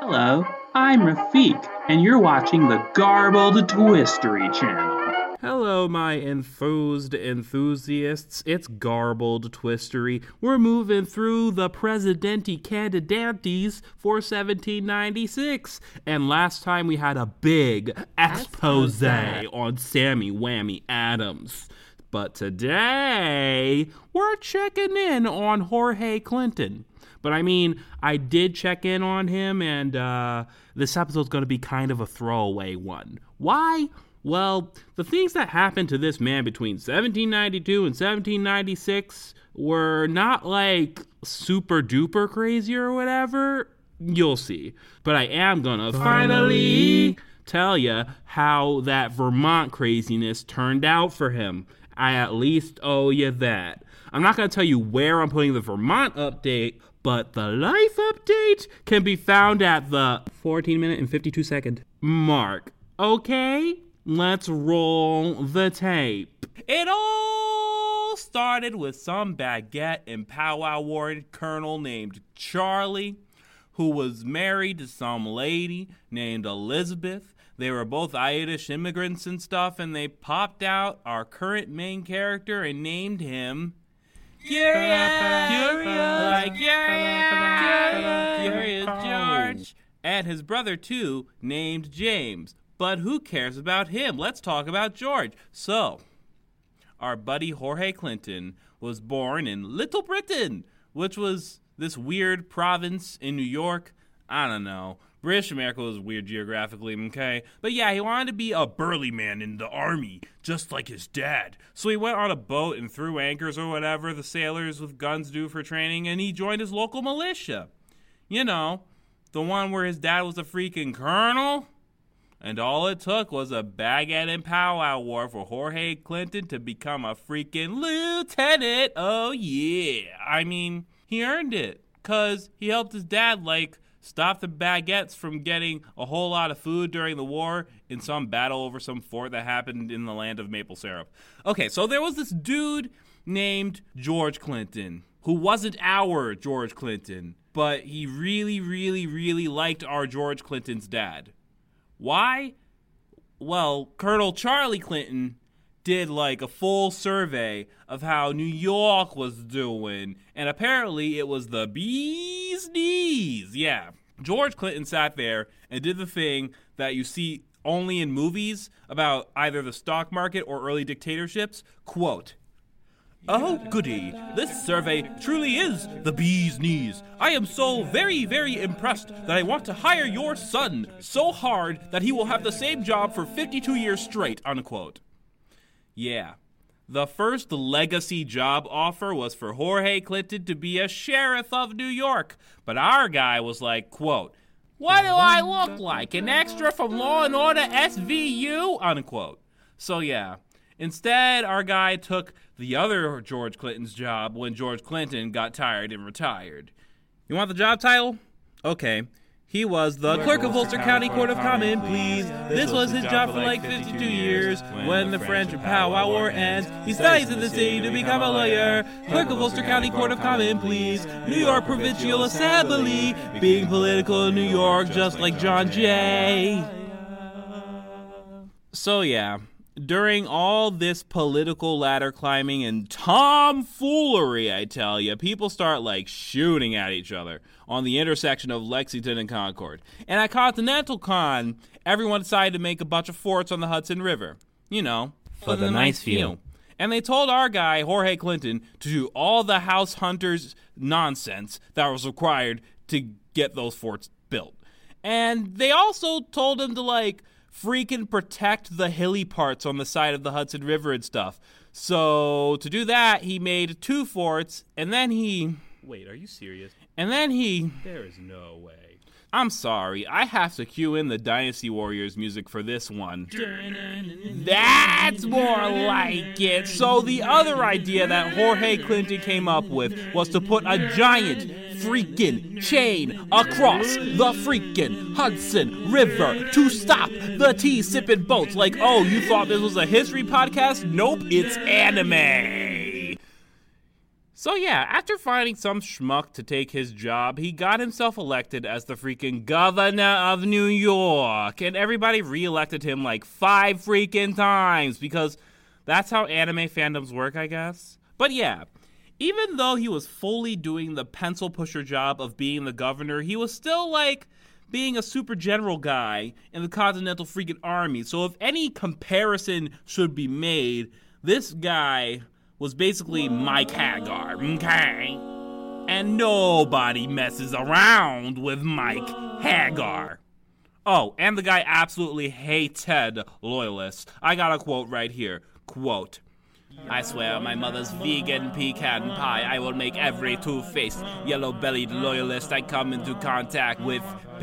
Hello, I'm Rafiq, and you're watching the Garbled Twistery channel. Hello, my enthused enthusiasts. It's Garbled Twistery. We're moving through the Presidenti Candidates for 1796. And last time we had a big expose on Sammy Whammy Adams. But today, we're checking in on Jorge Clinton. But I mean, I did check in on him, and this episode's going to be kind of a throwaway one. Why? Well, the things that happened to this man between 1792 and 1796 were not like super duper crazy or whatever. You'll see. But I am going to finally tell you how that Vermont craziness turned out for him. I at least owe you that. I'm not going to tell you where I'm putting the Vermont update, but the life update can be found at the 14-minute and 52-second mark. Okay, let's roll the tape. It all started with some baguette and powwow ward colonel named Charlie, who was married to some lady named Elizabeth. They were both Irish immigrants and stuff, and they popped out our current main character and named him Curious George, and his brother too, named James. But who cares about him? Let's talk about George. So, our buddy Jorge Clinton was born in Little Britain, which was this weird province in New York. I don't know. British America was weird geographically, okay? But yeah, he wanted to be a burly man in the army, just like his dad. So he went on a boat and threw anchors or whatever the sailors with guns do for training, and he joined his local militia. You know, the one where his dad was a freaking colonel. And all it took was a baguette and powwow war for Jorge Clinton to become a freaking lieutenant. Oh yeah. I mean, he earned it, because he helped his dad, stop the baguettes from getting a whole lot of food during the war in some battle over some fort that happened in the land of maple syrup. Okay, so there was this dude named George Clinton, who wasn't our George Clinton, but he really, really, really liked our George Clinton's dad. Why? Well, Colonel Charlie Clinton did a full survey of how New York was doing, and apparently it was the bee's knees. Yeah, George Clinton sat there and did the thing that you see only in movies about either the stock market or early dictatorships. Quote, "Oh, goody, this survey truly is the bee's knees. I am so very, very impressed that I want to hire your son so hard that he will have the same job for 52 years straight," unquote. Yeah, the first legacy job offer was for Jorge Clinton to be a sheriff of New York. But our guy was like, quote, "What do I look like, an extra from Law and Order SVU?" unquote. So yeah, instead our guy took the other George Clinton's job when George Clinton got tired and retired. You want the job title? Okay. He was the clerk of Ulster County Court of Common Pleas. This was his job for 52 years. When the French powwow war ends, he studies in the city to become a lawyer. Clerk of Ulster County Court of Common Pleas. New York Provincial Assembly. Being political in New York, just like John Jay. So yeah, during all this political ladder climbing and tomfoolery, I tell you, people start shooting at each other on the intersection of Lexington and Concord. And at Continental Con, everyone decided to make a bunch of forts on the Hudson River. You know, for the nice view. And they told our guy, Jorge Clinton, to do all the house hunters nonsense that was required to get those forts built. And they also told him to freaking protect the hilly parts on the side of the Hudson River and stuff. So to do that, he made 2 forts, and then he... Wait, are you serious? And then he... There is no way. I'm sorry, I have to cue in the Dynasty Warriors music for this one. That's more like it. So the other idea that Jorge Clinton came up with was to put a giant freaking chain across the freaking Hudson River to stop the tea-sipping boats. Oh, you thought this was a history podcast? Nope, it's anime. So yeah, after finding some schmuck to take his job, he got himself elected as the freaking governor of New York. And everybody re-elected him like 5 freaking times because that's how anime fandoms work, I guess. But yeah, even though he was fully doing the pencil pusher job of being the governor, he was still like being a super general guy in the Continental freaking Army. So if any comparison should be made, this guy was basically Mike Hagar, okay? And nobody messes around with Mike Hagar. Oh, and the guy absolutely hated loyalists. I got a quote right here. Quote, I swear my mother's vegan pecan pie, I will make every two-faced, yellow-bellied loyalist I come into contact with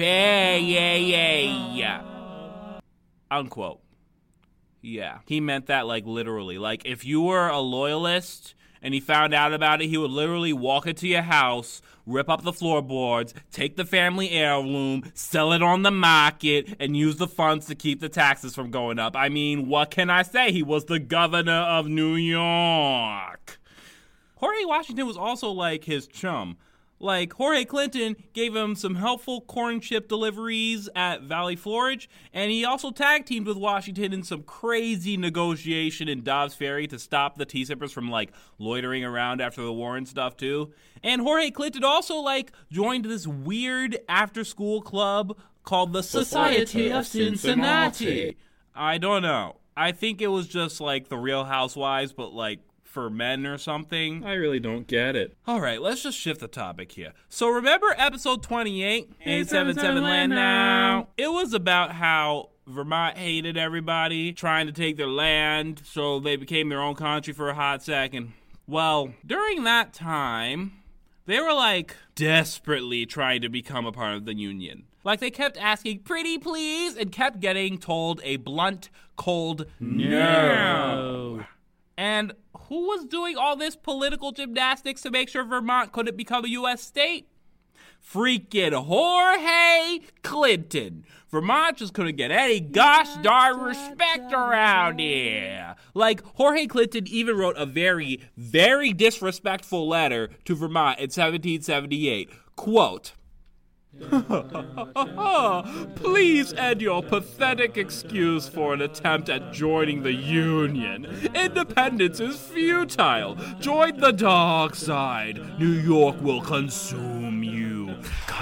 pay. Unquote. Yeah, he meant that like literally. Like if you were a loyalist and he found out about it, he would literally walk into your house, rip up the floorboards, take the family heirloom, sell it on the market, and use the funds to keep the taxes from going up. I mean, what can I say? He was the governor of New York. Jorge Washington was also like his chum. Like, Jorge Clinton gave him some helpful corn chip deliveries at Valley Forge, and he also tag teamed with Washington in some crazy negotiation in Dobbs Ferry to stop the tea-sippers from, like, loitering around after the war and stuff, too. And Jorge Clinton also, like, joined this weird after-school club called the Society of Cincinnati. I don't know. I think it was just, like, the Real Housewives, but, like, for men or something. I really don't get it. All right, let's just shift the topic here. So remember episode 28, 877 Land Now? It was about how Vermont hated everybody, trying to take their land, so they became their own country for a hot second. Well, during that time, they were like desperately trying to become a part of the Union. Like they kept asking, pretty please, and kept getting told a blunt, cold no. And who was doing all this political gymnastics to make sure Vermont couldn't become a U.S. state? Freaking Jorge Clinton. Vermont just couldn't get any gosh darn respect around here. Like, Jorge Clinton even wrote a very, very disrespectful letter to Vermont in 1778. Quote, please add your pathetic excuse for an attempt at joining the Union. Independence is futile. Join the dark side. New York will consume you.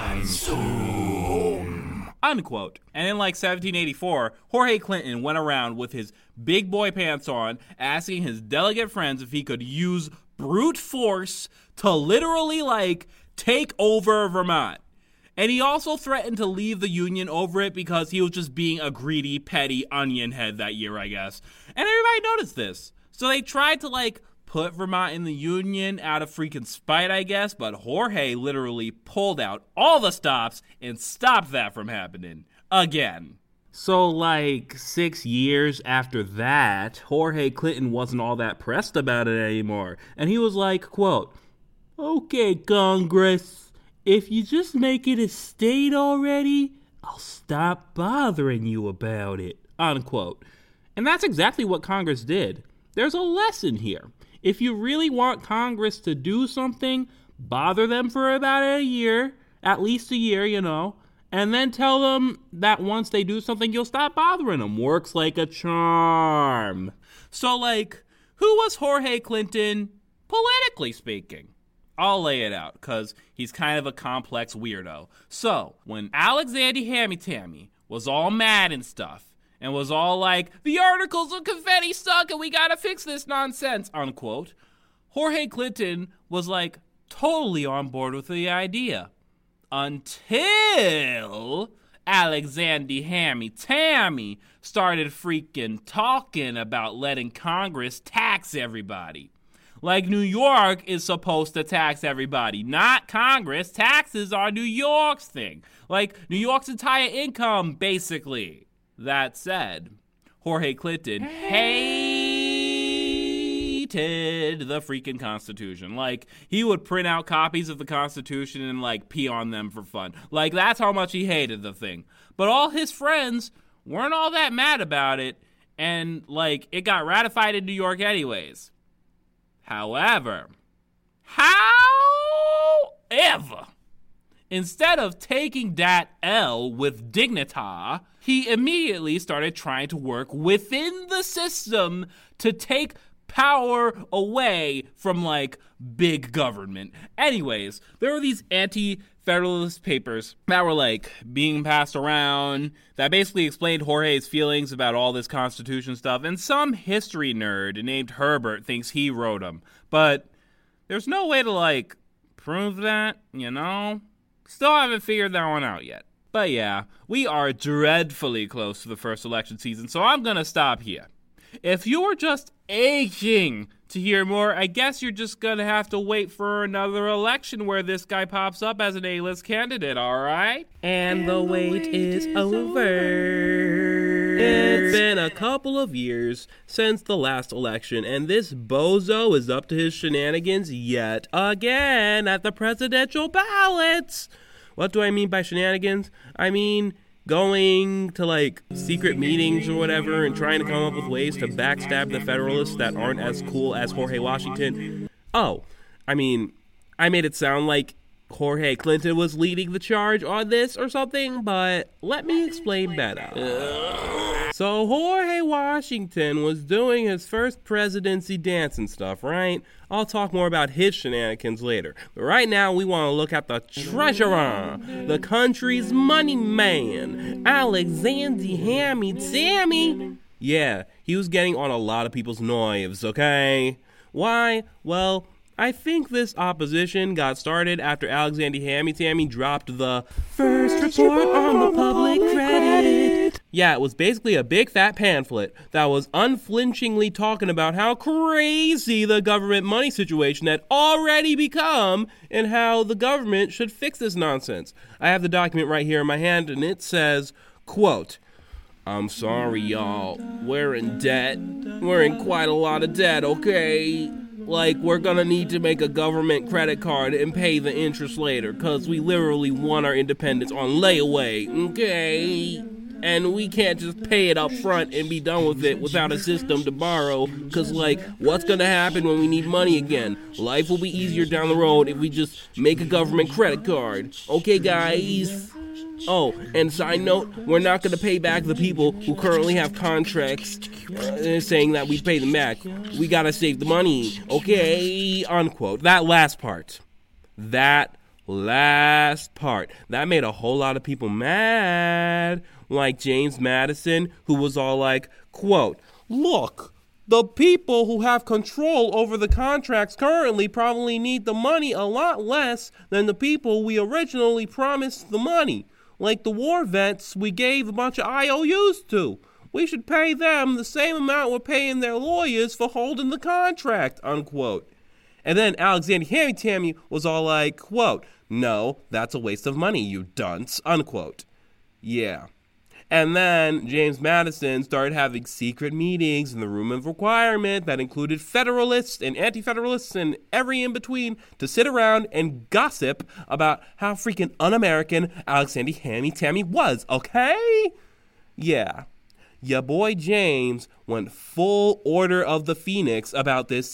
Consume. Unquote. And in like 1784, Jorge Clinton went around with his big boy pants on, asking his delegate friends if he could use brute force to literally like take over Vermont. And he also threatened to leave the Union over it because he was just being a greedy, petty onion head that year, I guess. And everybody noticed this. So they tried to, like, put Vermont in the Union out of freaking spite, I guess. But Jorge literally pulled out all the stops and stopped that from happening again. So, like, 6 years after that, Jorge Clinton wasn't all that pressed about it anymore. And he was like, quote, okay, Congress. If you just make it a state already, I'll stop bothering you about it, unquote. And that's exactly what Congress did. There's a lesson here. If you really want Congress to do something, bother them for about a year, at least a year, you know, and then tell them that once they do something, you'll stop bothering them. Works like a charm. So, like, who was Jorge Clinton, politically speaking? I'll lay it out, because he's kind of a complex weirdo. So, when Alexander Hammy Tammy was all mad and stuff, and was all like, the articles of confetti suck and we gotta fix this nonsense, unquote, Jorge Clinton was like totally on board with the idea. Until Alexander Hammy Tammy started freaking talking about letting Congress tax everybody. Like, New York is supposed to tax everybody, not Congress. Taxes are New York's thing. Like, New York's entire income, basically. That said, Jorge Clinton hated the freaking Constitution. Like, he would print out copies of the Constitution and, like, pee on them for fun. Like, that's how much he hated the thing. But all his friends weren't all that mad about it, and, like, it got ratified in New York anyways. However, However, instead of taking that L with dignity, he immediately started trying to work within the system to take power away from, like, big government. Anyways, there were these anti-federalist papers that were, like, being passed around that basically explained Jorge's feelings about all this Constitution stuff, and some history nerd named Herbert thinks he wrote them. But there's no way to, like, prove that, you know? Still haven't figured that one out yet. But yeah, we are dreadfully close to the first election season, so I'm gonna stop here. If you're just aching to hear more, I guess you're just gonna have to wait for another election where this guy pops up as an A-list candidate, alright? And the wait is over. It's been a couple of years since the last election, and this bozo is up to his shenanigans yet again at the presidential ballots. What do I mean by shenanigans? I mean going to, like, secret meetings or whatever and trying to come up with ways to backstab the Federalists that aren't as cool as Jorge Washington. Oh, I mean, I made it sound like Jorge Clinton was leading the charge on this or something, but let me explain better. So Jorge Washington was doing his first presidency dance and stuff, right? I'll talk more about his shenanigans later. But right now, we want to look at the treasurer, the country's money man, Alexander Hammy Tammy. Yeah, he was getting on a lot of people's nerves, okay? Why? Well, I think this opposition got started after Alexander Hammy Tammy dropped the first report on the public credit. Yeah, it was basically a big fat pamphlet that was unflinchingly talking about how crazy the government money situation had already become and how the government should fix this nonsense. I have the document right here in my hand, and it says, quote, "I'm sorry, y'all. We're in debt. We're in quite a lot of debt, okay? Like, we're gonna need to make a government credit card and pay the interest later, because we literally won our independence on layaway, okay? And we can't just pay it up front and be done with it without a system to borrow, because, like, what's gonna happen when we need money again? Life will be easier down the road if we just make a government credit card. Okay, guys? Oh, and side note, we're not going to pay back the people who currently have contracts saying that we pay them back. We got to save the money, okay?" Unquote. That last part. That made a whole lot of people mad. Like James Madison, who was all like, quote, "Look, the people who have control over the contracts currently probably need the money a lot less than the people we originally promised the money. Like the war vets we gave a bunch of IOUs to. We should pay them the same amount we're paying their lawyers for holding the contract," unquote. And then Alexander Hammy Tammy was all like, quote, "No, that's a waste of money, you dunce," unquote. Yeah. And then James Madison started having secret meetings in the room of requirement that included Federalists and Anti-Federalists and every in-between to sit around and gossip about how freaking un-American Alexander Hammy Tammy was, okay? Yeah. Ya boy James went full Order of the Phoenix about this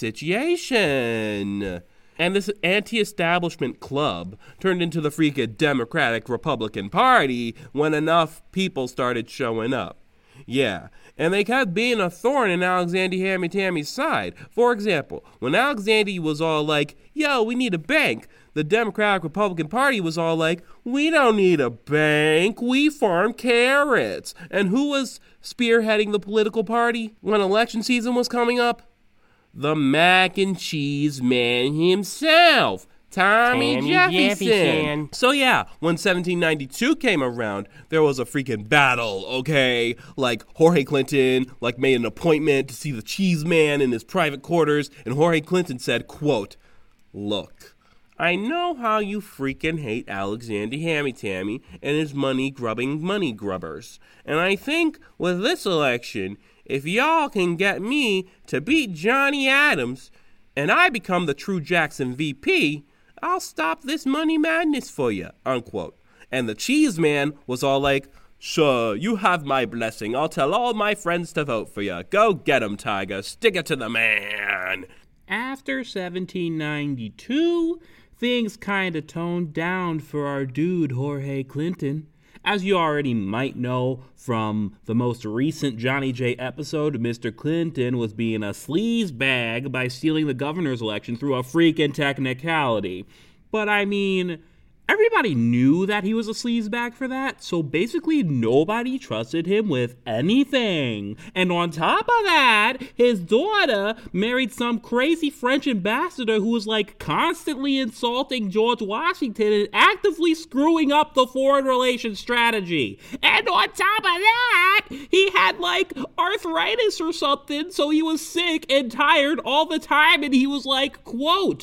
situation. And this anti-establishment club turned into the freaking Democratic Republican Party when enough people started showing up. Yeah, and they kept being a thorn in Alexander Hammy Tammy's side. For example, when Alexander was all like, "Yo, we need a bank," the Democratic Republican Party was all like, "We don't need a bank, we farm carrots." And who was spearheading the political party when election season was coming up? The mac and cheese man himself, Tommy Jefferson. So yeah, when 1792 came around, there was a freaking battle, okay? Like Jorge Clinton, like, made an appointment to see the cheese man in his private quarters, and Jorge Clinton said, quote, "Look, I know how you freaking hate Alexander Hammy Tammy and his money-grubbing money grubbers, and I think with this election, if y'all can get me to beat Johnny Adams and I become the true Jackson VP, I'll stop this money madness for you," unquote. And the cheese man was all like, "Sure, you have my blessing. I'll tell all my friends to vote for you. Go get 'em, Tiger. Stick it to the man." After 1792, things kinda toned down for our dude Jorge Clinton. As you already might know from the most recent Johnny J episode, Mr. Clinton was being a sleazebag by stealing the governor's election through a freaking technicality. But I mean, everybody knew that he was a sleazebag for that, so basically nobody trusted him with anything. And on top of that, his daughter married some crazy French ambassador who was like constantly insulting George Washington and actively screwing up the foreign relations strategy. And on top of that, he had like arthritis or something, so he was sick and tired all the time, and he was like, quote,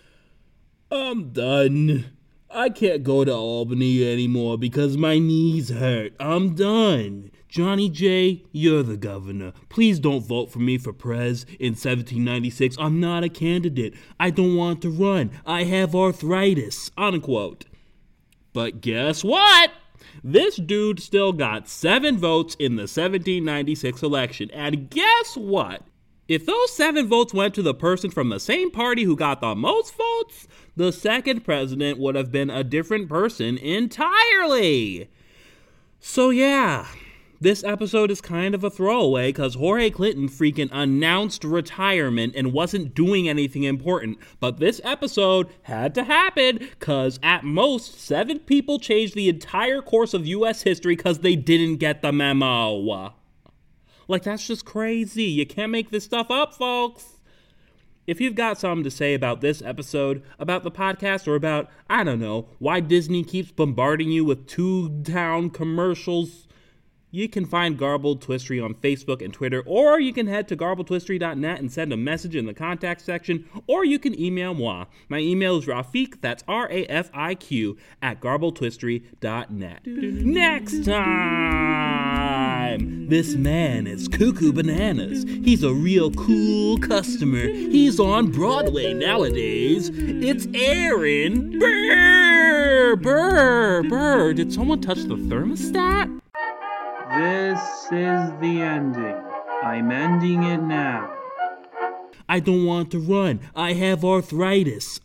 "I'm done. I can't go to Albany anymore because my knees hurt. I'm done. Johnny J, you're the governor. Please don't vote for me for prez in 1796. I'm not a candidate. I don't want to run. I have arthritis," unquote. But guess what? This dude still got 7 votes in the 1796 election. And guess what? If those 7 votes went to the person from the same party who got the most votes, the second president would have been a different person entirely. So yeah, this episode is kind of a throwaway because Jorge Clinton freaking announced retirement and wasn't doing anything important. But this episode had to happen because at most 7 people changed the entire course of U.S. history because they didn't get the memo. Like, that's just crazy. You can't make this stuff up, folks. If you've got something to say about this episode, about the podcast, or about, I don't know, why Disney keeps bombarding you with Toontown commercials, you can find Garbled Twistery on Facebook and Twitter, or you can head to garbledtwistery.net and send a message in the contact section, or you can email moi. My email is Rafiq, that's RAFIQ, at garbledtwistery.net. Next time, this man is Cuckoo Bananas. He's a real cool customer. He's on Broadway nowadays. It's Aaron Burr. Burr. Did someone touch the thermostat? This is the ending. I'm ending it now. I don't want to run. I have arthritis.